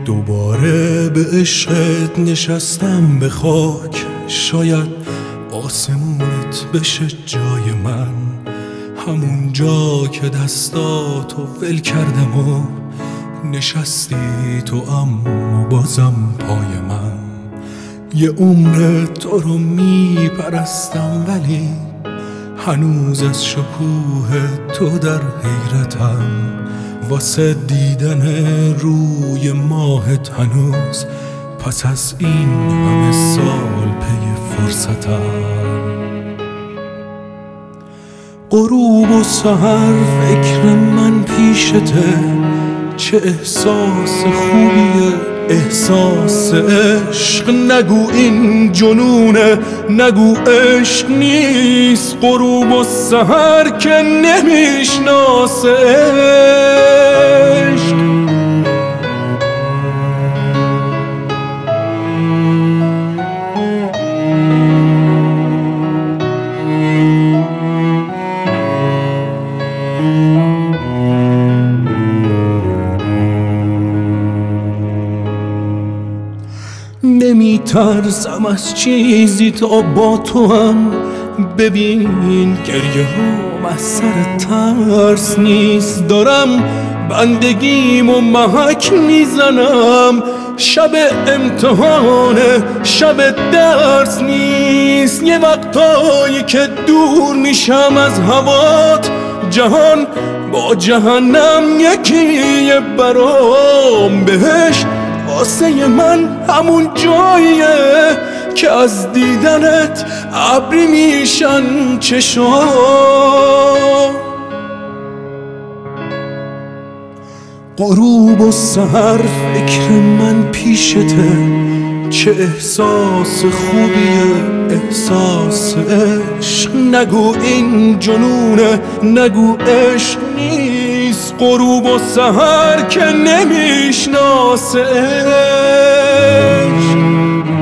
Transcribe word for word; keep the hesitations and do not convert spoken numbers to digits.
دوباره به عشقت نشستم به خاک، شاید آسمونت بشه جای من، همون جا که دستاتو ول کردم و نشستی تو اما بازم پای من. یه عمر تو رو میپرستم ولی هنوز از شکوه تو در حیرتم، واسه دیدن روی ماهت هنوز پس از این همه سال پی فرصتم. غروب و سحر فکر من پیشته، چه احساس خوبیه احساس عشق. نگو این جنونه، نگو عشق نیست، غروب و سحر که نمیشناسه عشق. نمی ترسم از چیزی تا با تو هم، ببین گریه هم از سر ترس نیست. دارم بندگیم و محک میزنم، شب امتحانه شب درس نیست. یه وقتایی که دور میشم از هوات، جهان با جهنم یکیه برام. بهشت واسه من همون جاییه که از دیدنت ابری میشن چشام. غروب و سحر فکر من پیشته، چه احساس خوبیه احساس عشق. نگو این جنونه، نگو عشق نیست، غروب و سحر که نمیشناسه عشق.